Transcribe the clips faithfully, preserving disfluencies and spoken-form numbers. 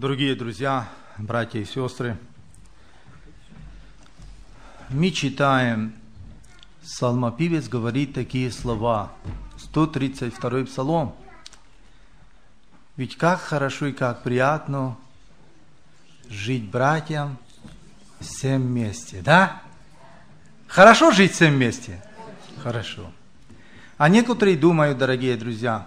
Дорогие друзья, братья и сестры, мы читаем, псалмопевец говорит такие слова, сто тридцать второй псалом. Ведь как хорошо и как приятно жить братьям всем вместе, да? Хорошо жить всем вместе? Хорошо. А некоторые думают, дорогие друзья,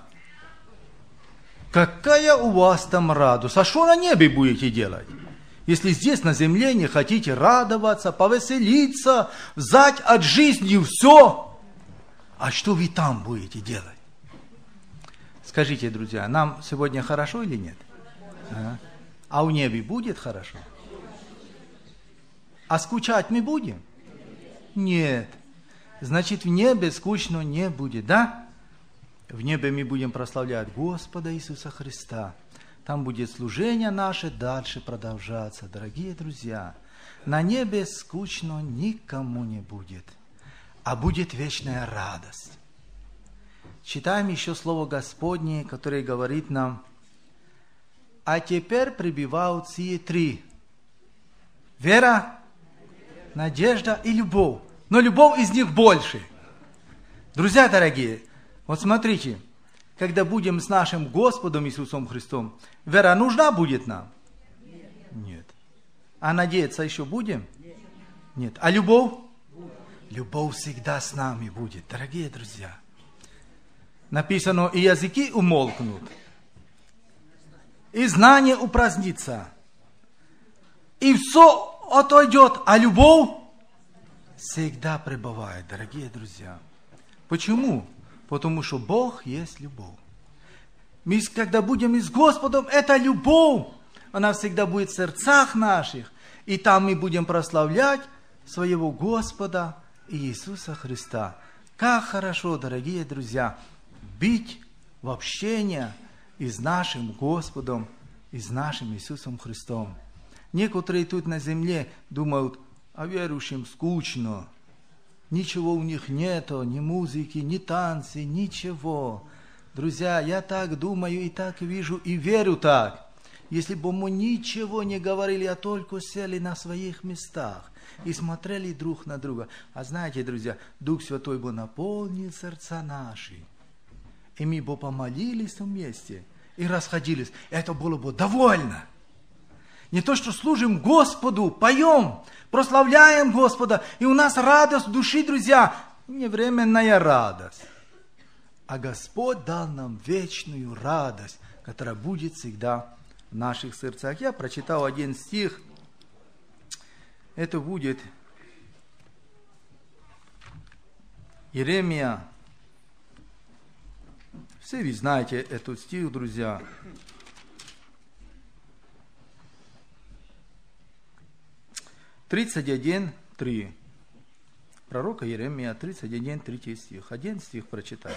какая у вас там радость, а что на небе будете делать? Если здесь на земле не хотите радоваться, повеселиться, взять от жизни все, а что вы там будете делать? Скажите, друзья, нам сегодня хорошо или нет? А, а у небе будет хорошо? А скучать мы будем? Нет. Значит, в небе скучно не будет, да? В небе мы будем прославлять Господа Иисуса Христа. Там будет служение наше дальше продолжаться. Дорогие друзья, на небе скучно никому не будет, а будет вечная радость. Читаем еще слово Господне, которое говорит нам: а теперь пребывают сие три: вера, надежда и любовь. Но любовь из них больше. Друзья дорогие, вот смотрите, когда будем с нашим Господом Иисусом Христом, вера нужна будет нам? Нет. А надеяться еще будем? Нет. А любовь? Любовь всегда с нами будет, дорогие друзья. Написано: и языки умолкнут, и знание упразднится, и все отойдет, а любовь всегда пребывает, дорогие друзья. Почему? Потому что Бог есть любовь. Мы, когда будем с Господом, это любовь. Она всегда будет в сердцах наших. И там мы будем прославлять своего Господа Иисуса Христа. Как хорошо, дорогие друзья, быть в общении и с нашим Господом, и с нашим Иисусом Христом. Некоторые тут на земле думают, а верующим скучно. Ничего у них нету, ни музыки, ни танцы, ничего. Друзья, я так думаю и так вижу, и верю так. Если бы мы ничего не говорили, а только сели на своих местах и смотрели друг на друга. А знаете, друзья, Дух Святой бы наполнил сердца наши. И мы бы помолились вместе и расходились. Это было бы довольно. Не то, что служим Господу, поем, прославляем Господа, и у нас радость души, друзья, не временная радость. А Господь дал нам вечную радость, которая будет всегда в наших сердцах. Я прочитал один стих. Это будет Иеремия. Все вы знаете этот стих, друзья. тридцать один, три. Пророка Иеремия, тридцать один, третий стих. Один стих прочитаем.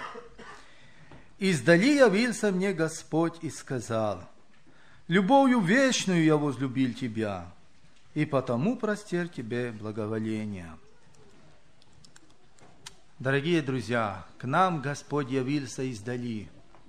«Издали явился мне Господь и сказал: любовью вечную я возлюбил тебя, и потому простер тебе благоволение». Дорогие друзья, к нам Господь явился издали.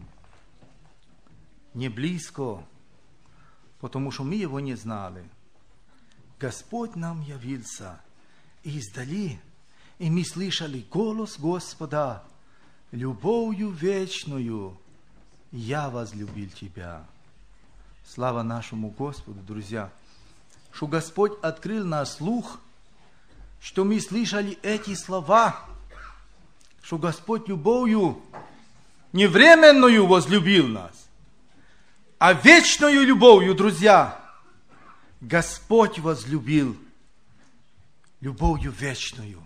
Не близко, потому что мы Его не знали. Господь нам явился издали, и мы слышали голос Господа: любовью вечную я возлюбил тебя. Слава нашему Господу, друзья, что Господь открыл наш слух, что мы слышали эти слова, что Господь любовью не временную возлюбил нас, а вечную любовью, друзья, Господь возлюбил любовью вечную.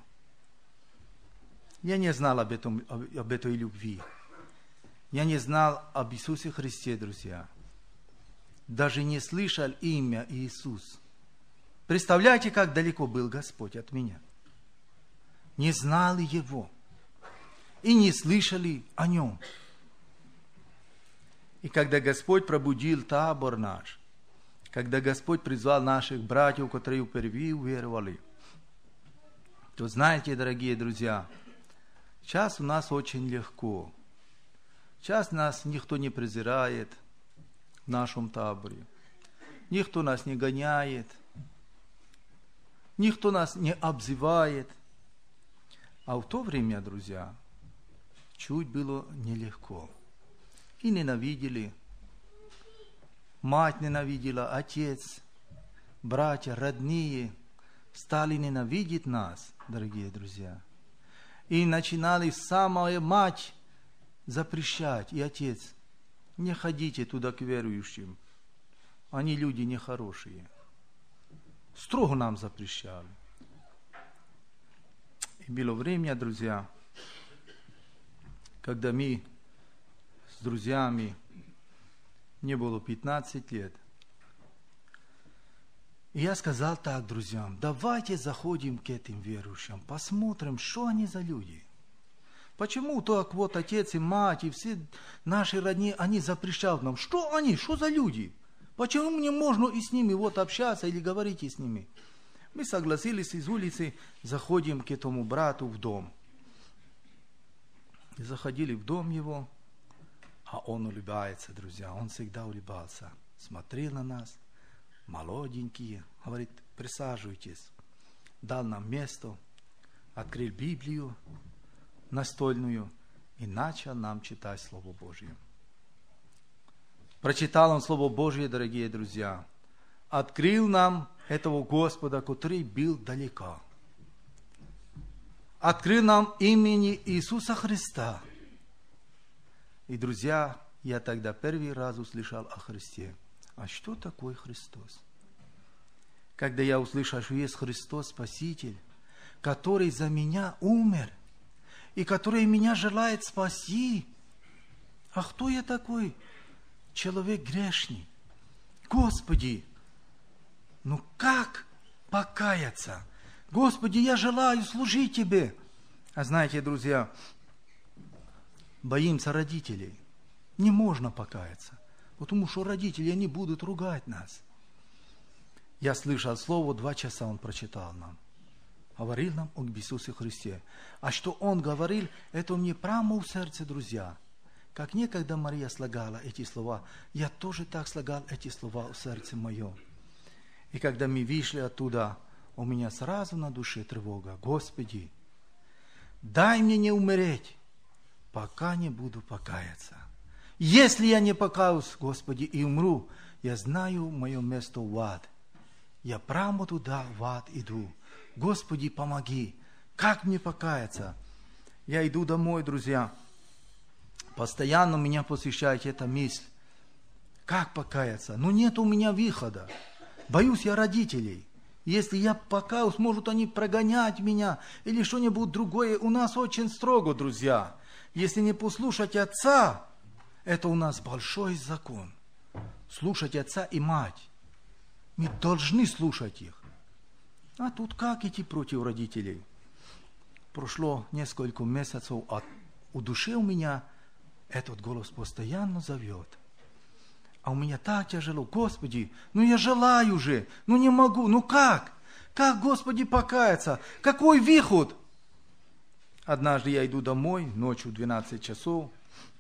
Я не знал об, этом, об этой любви. Я не знал об Иисусе Христе, друзья. Даже не слышал имя Иисус. Представляете, как далеко был Господь от меня. Не знали Его. И не слышали о Нем. И когда Господь пробудил табор наш, когда Господь призвал наших братьев, которые впервые уверовали, то знаете, дорогие друзья, сейчас у нас очень легко. Сейчас нас никто не презирает в нашем таборе. никто нас не гоняет, никто нас не обзывает. А в то время, друзья, чуть было нелегко. И ненавидели. Мать ненавидела, отец, братья, родные стали ненавидеть нас, дорогие друзья. И начинали самая мать запрещать, и отец: не ходите туда к верующим, они люди нехорошие. Строго нам запрещали. И было время, друзья, когда мы с друзьями, мне было пятнадцать лет, и я сказал так друзьям: давайте заходим к этим верующим, посмотрим, что они за люди. Почему так вот отец и мать и все наши родные, они запрещают нам? Что они? Что за люди? Почему мне можно и с ними вот общаться или говорить и с ними? Мы согласились, из улицы заходим к этому брату в дом. И заходили в дом его, а он улыбается, друзья, он всегда улыбался. Смотрел на нас, молоденькие, говорит: присаживайтесь. Дал нам место, открыл Библию настольную и начал нам читать Слово Божье. Прочитал он Слово Божье, дорогие друзья, открыл нам этого Господа, который был далеко. Открыл нам имени Иисуса Христа. И, друзья, я тогда первый раз услышал о Христе. А что такое Христос? Когда я услышал, что есть Христос Спаситель, который за меня умер, и который меня желает спасти. А кто я такой? Человек грешный. Господи, ну как покаяться? Господи, я желаю служить Тебе. А знаете, друзья, боимся родителей. Не можно покаяться, потому что родители, они будут ругать нас. Я слышал слово, два часа он прочитал нам. Говорил нам об Иисусе Христе. А что он говорил, это мне прямо в сердце, друзья. Как некогда Мария слагала эти слова, я тоже так слагал эти слова в сердце моем. И когда мы вышли оттуда, у меня сразу на душе тревога. Господи, дай мне не умереть, пока не буду покаяться. Если я не покаюсь, Господи, и умру, я знаю мое место в ад. Я прямо туда, в ад иду. Господи, помоги. Как мне покаяться? Я иду домой, друзья. Постоянно меня посещает эта мысль. Как покаяться? Ну нет у меня выхода. Боюсь я родителей. Если я покаюсь, могут они прогонять меня или что-нибудь другое. У нас очень строго, друзья. Если не послушать отца, это у нас большой закон. Слушать отца и мать. Мы должны слушать их. А тут как идти против родителей? Прошло несколько месяцев, а у души у меня этот голос постоянно зовет. А у меня так тяжело. Господи, ну я желаю же, ну не могу, ну как? Как, Господи, покаяться? Какой выход? Однажды я иду домой, ночью двенадцать часов,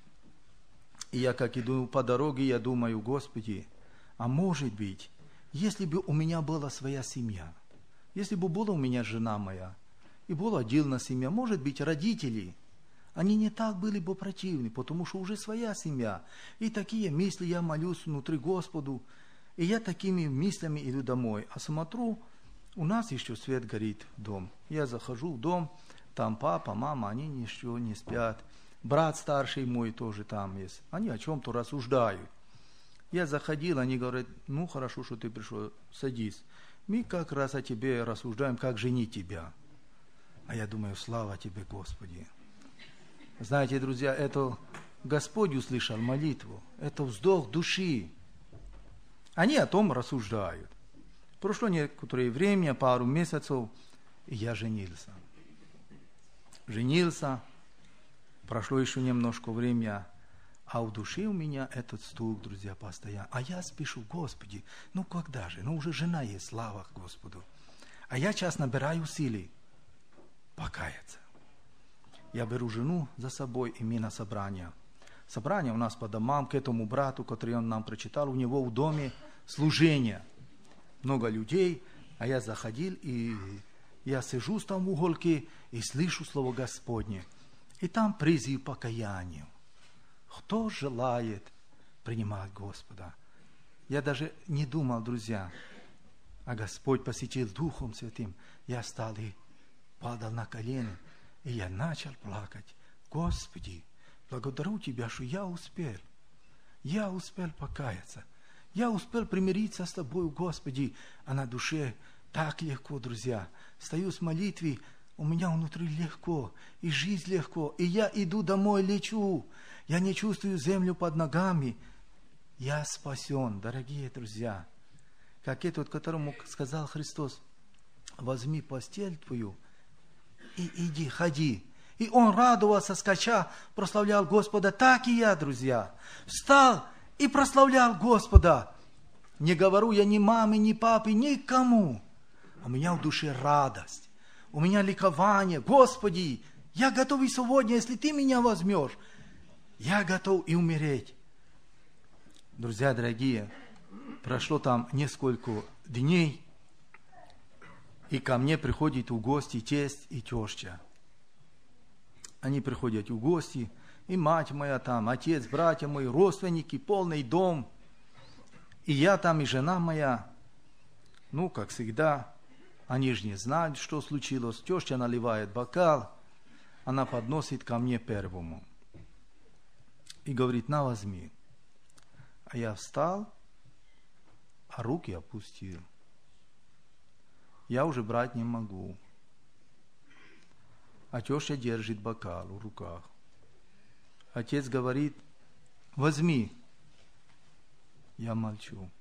и я как иду по дороге, я думаю: Господи, а может быть, если бы у меня была своя семья, если бы была у меня жена моя, и была отдельная семья, может быть, родители, они не так были бы противны, потому что уже своя семья. И такие мысли я молюсь внутри Господу, и я такими мыслями иду домой. А смотрю, у нас еще свет горит в дом. Я захожу в дом, там папа, мама, они еще не спят. Брат старший мой тоже там есть. Они о чем-то рассуждают. Я заходил, они говорят: ну хорошо, что ты пришел, садись. Мы как раз о тебе рассуждаем, как женить тебя. А я думаю: слава тебе, Господи. Знаете, друзья, это Господь услышал молитву, это вздох души. Они о том рассуждают. Прошло некоторое время, пару месяцев, и я женился. Женился, прошло еще немножко времени, а в душе у меня этот стук, друзья, постоянно. А я спешу: Господи, ну когда же? Ну уже жена есть, слава Господу. А я сейчас набираю силы покаяться. Я беру жену за собой, и мы на собрание. Собрание у нас по домам, к этому брату, который он нам прочитал, у него в доме служение. Много людей, а я заходил, и я сижу там в уголке и слышу Слово Господне. И там призыв к покаянию. Кто желает принимать Господа? Я даже не думал, друзья, а Господь посетил Духом Святым. Я стал и падал на колени, и я начал плакать. Господи, благодарю Тебя, что я успел. Я успел покаяться. Я успел примириться с Тобой, Господи, а на душе так легко, друзья. Стою с молитвой, у меня внутри легко, и жизнь легко, и я иду домой, лечу. Я не чувствую землю под ногами. Я спасен, дорогие друзья. Как этот, которому сказал Христос, возьми постель твою и иди, ходи. И он радовался, скача, прославлял Господа. Так и я, друзья, встал и прославлял Господа. Не говорю я ни маме, ни папе, никому. У меня в душе радость, у меня ликование. Господи, я готов и сегодня, если Ты меня возьмешь, я готов и умереть. Друзья дорогие, прошло там несколько дней, и ко мне приходит в гости тесть и теща. Они приходят в гости, и мать моя там, отец, братья мои, родственники, полный дом. И я там, и жена моя. Ну, как всегда, они же не знают, что случилось. Теща наливает бокал, она подносит ко мне первому. И говорит, на, возьми. А я встал, а руки опустил. Я уже брать не могу. А теща держит бокал в руках. Отец говорит, возьми. Я молчу.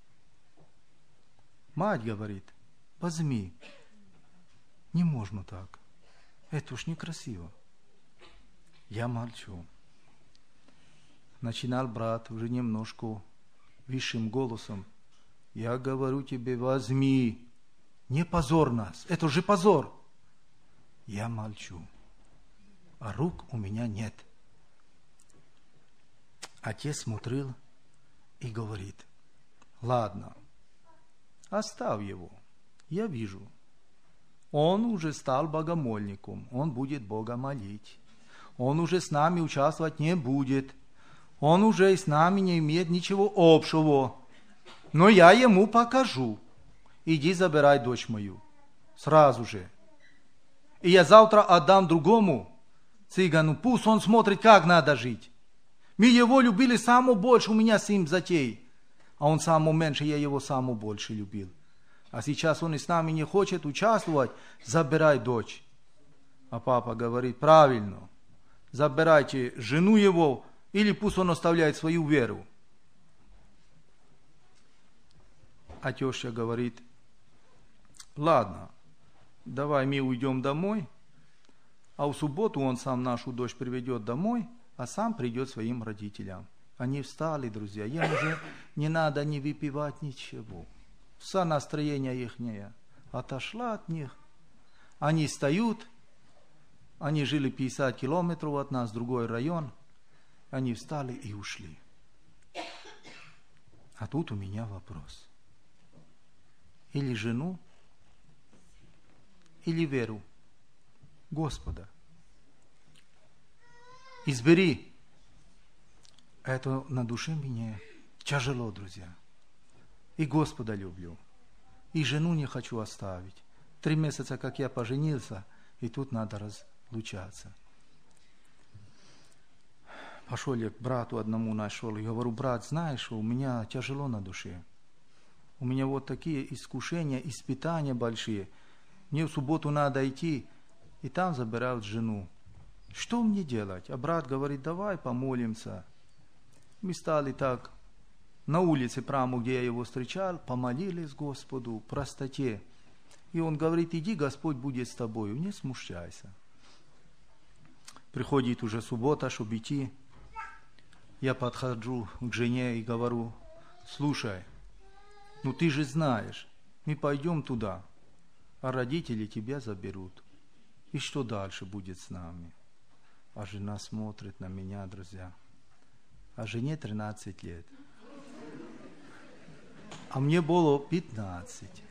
Мать говорит, возьми. Не можно так. Это уж некрасиво. Я молчу. Начинал брат уже немножко высшим голосом. Я говорю тебе, возьми. Не позор нас. Это же позор. Я молчу. А рук у меня нет. Отец смотрел и говорит, ладно, оставь его. Я вижу. Он уже стал богомольником. Он будет Бога молить. Он уже с нами участвовать не будет. Он уже с нами не имеет ничего общего. Но я ему покажу. Иди забирай дочь мою. Сразу же. И я завтра отдам другому цыгану. Пусть он смотрит, как надо жить. Мы его любили самое больше. У меня с ним затей. А он самое меньше, я его самое больше любил. А сейчас он и с нами не хочет участвовать. Забирай дочь. А папа говорит, правильно. Забирайте жену его, или пусть он оставляет свою веру. А теща говорит, ладно, давай мы уйдем домой, а в субботу он сам нашу дочь приведет домой, а сам придет своим родителям. Они встали, друзья, им уже не надо не выпивать ничего. Вся настроение ихнее отошла от них. Они встают, они жили пятьдесят километров от нас, другой район. Они встали и ушли. А тут у меня вопрос. Или жену, или веру Господа. Избери. Это на душе мне тяжело, друзья. И Господа люблю. И жену не хочу оставить. Три месяца, как я поженился, и тут надо разлучаться. Пошел я к брату одному нашел и говорю, брат, знаешь, у меня тяжело на душе. У меня вот такие искушения, испытания большие. Мне в субботу надо идти, и там забирают жену. Что мне делать? А брат говорит, давай помолимся. Мы стали так на улице, прямо где я его встречал, помолились Господу в простоте. И он говорит, иди, Господь будет с тобою, не смущайся. Приходит уже суббота, чтобы идти. Я подхожу к жене и говорю, слушай, ну ты же знаешь, мы пойдем туда, а родители тебя заберут. И что дальше будет с нами? А жена смотрит на меня, друзья. А жене тринадцать лет. а мне было пятнадцать.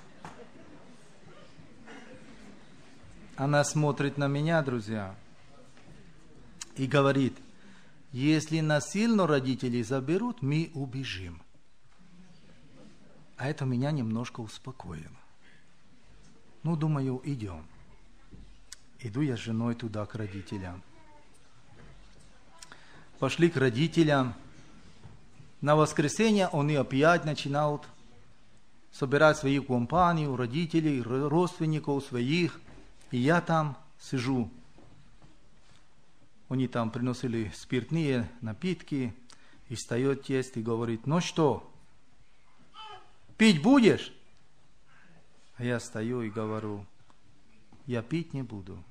Она смотрит на меня, друзья, и говорит: если насильно родители заберут, мы убежим. А это меня немножко успокоило. Ну, думаю, идем. Иду я с женой туда, к родителям. Пошли к родителям. На воскресенье они опять начинают собирать свою компанию, родителей, родственников своих. И я там сижу. Они там приносили спиртные напитки. И встает тесть и говорит: ну что, пить будешь? А я стою и говорю: я пить не буду.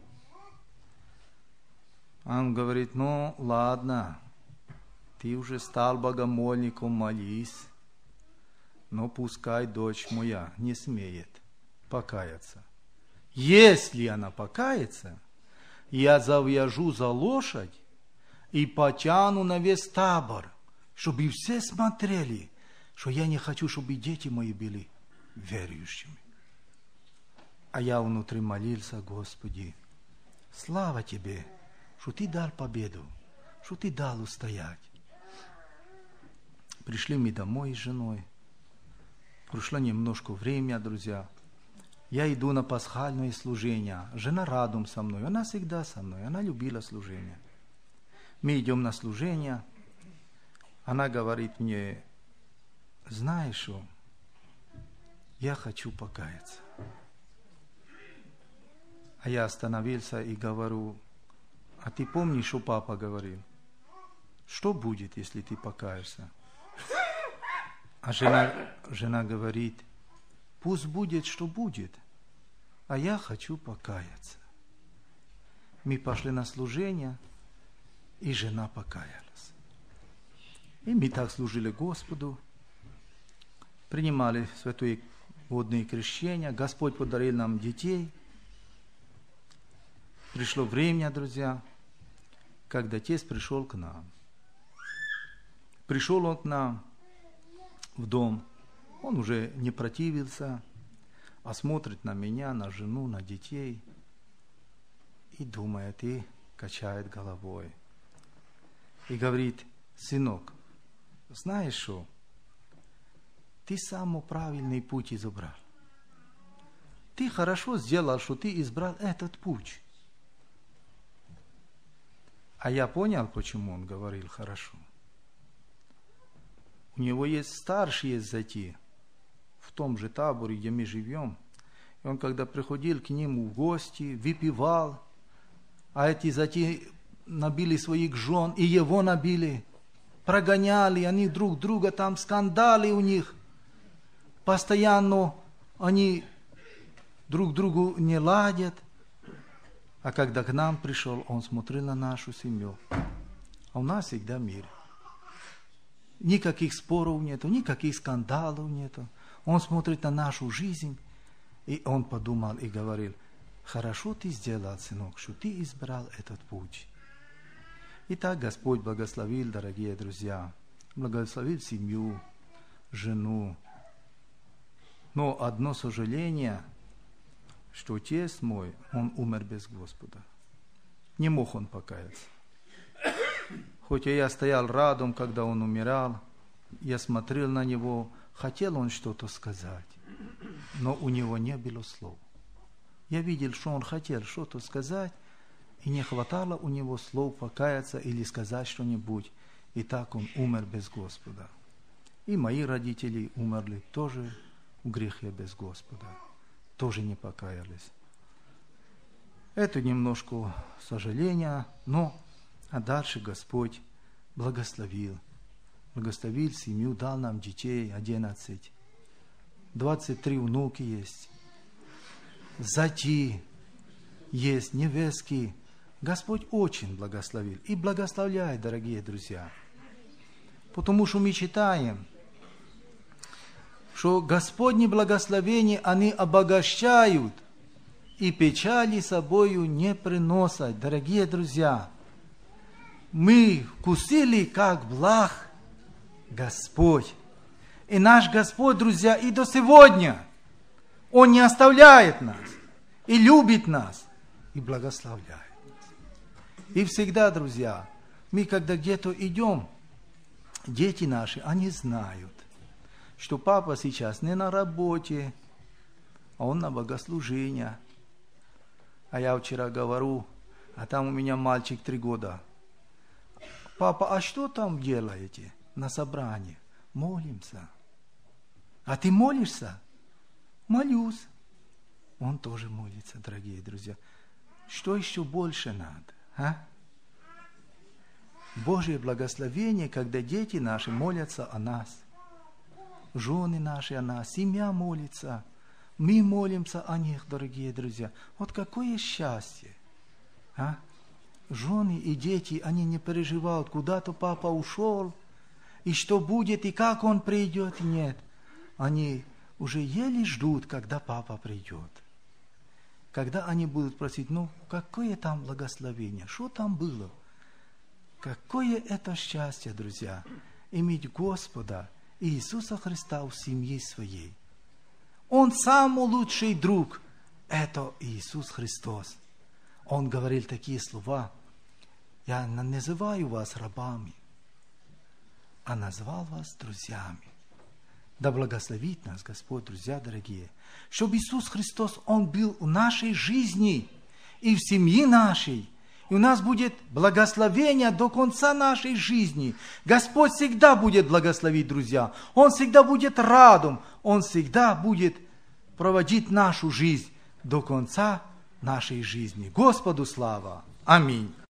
Он говорит: ну ладно, ты уже стал богомольником, молись. Но пускай дочь моя не смеет покаяться. Если она покается, я завяжу за лошадь и потяну на весь табор, чтобы все смотрели, что я не хочу, чтобы дети мои были верующими. А я внутри молился: Господи, слава Тебе, что Ты дал победу, что Ты дал устоять. Пришли мы домой с женой. Прошло немножко времени, друзья. Я иду на пасхальное служение. Жена рядом со мной. Она всегда со мной. Она любила служение. Мы идем на служение. Она говорит мне: знаешь что, я хочу покаяться. А я остановился и говорю: а ты помнишь, что папа говорил? Что будет, если ты покаешься? А жена, жена говорит: пусть будет, что будет, а я хочу покаяться. Мы пошли на служение, и жена покаялась. И мы так служили Господу, принимали святое водное крещение. Господь подарил нам детей. Пришло время, друзья, когда тесть пришел к нам. Пришел он к нам в дом. Он уже не противился, а смотрит на меня, на жену, на детей и думает, и качает головой. И говорит: сынок, знаешь что, ты самый правильный путь избрал. Ты хорошо сделал, что ты избрал этот путь. А я понял, почему он говорил хорошо. У него есть старшие зятья в том же таборе, где мы живем. И он, когда приходил к ним в гости, выпивал, а эти зятья набили своих жен, и его набили, прогоняли, они друг друга, там скандалы у них. Постоянно они друг другу не ладят. А когда к нам пришел, он смотрел на нашу семью. А у нас всегда мир. Никаких споров нету, никаких скандалов нету. Он смотрит на нашу жизнь, и он подумал и говорил: хорошо ты сделал, сынок, что ты избрал этот путь. И так Господь благословил, дорогие друзья, благословил семью, жену. Но одно сожаление, что отец мой, он умер без Господа. Не мог он покаяться. Хотя я стоял рядом, когда он умирал, я смотрел на него, хотел он что-то сказать, но у него не было слов. Я видел, что он хотел что-то сказать, и не хватало у него слов покаяться или сказать что-нибудь, и так он умер без Господа. И мои родители умерли тоже в грехе без Господа, тоже не покаялись. Это немножко сожаления, но а дальше Господь благословил. Благословил семью, дал нам детей одиннадцать. двадцать три внуки есть. Зати есть, невестки. Господь очень благословил. И благословляет, дорогие друзья. Потому что мы читаем, что Господни благословения, они обогащают и печали собою не приносят. Дорогие друзья, мы вкусили, как благ Господь. И наш Господь, друзья, и до сегодня, Он не оставляет нас, и любит нас, и благословляет нас. И всегда, друзья, мы когда где-то идем, дети наши, они знают, что папа сейчас не на работе, а он на богослужении. А я вчера говорю, а там у меня мальчик три года. Папа, а что там делаете на собрании? Молимся. А ты молишься? Молюсь. Он тоже молится, дорогие друзья. Что еще больше надо? А? Божье благословение, когда дети наши молятся о нас. Жены наши о нас, семья молится. Мы молимся о них, дорогие друзья. Вот какое счастье. А? Жены и дети, они не переживают, куда-то папа ушел, и что будет, и как он придет. Нет. Они уже еле ждут, когда папа придет. Когда они будут просить, ну, какое там благословение, что там было? Какое это счастье, друзья, иметь Господа Иисуса Христа в семье своей. Он самый лучший друг, это Иисус Христос. Он говорил такие слова: я не называю вас рабами, а назвал вас друзьями. Да благословит нас Господь, друзья дорогие, чтобы Иисус Христос, Он был в нашей жизни и в семье нашей. И у нас будет благословение до конца нашей жизни. Господь всегда будет благословить, друзья. Он всегда будет радом. Он всегда будет проводить нашу жизнь до конца нашей жизни. Господу слава. Аминь.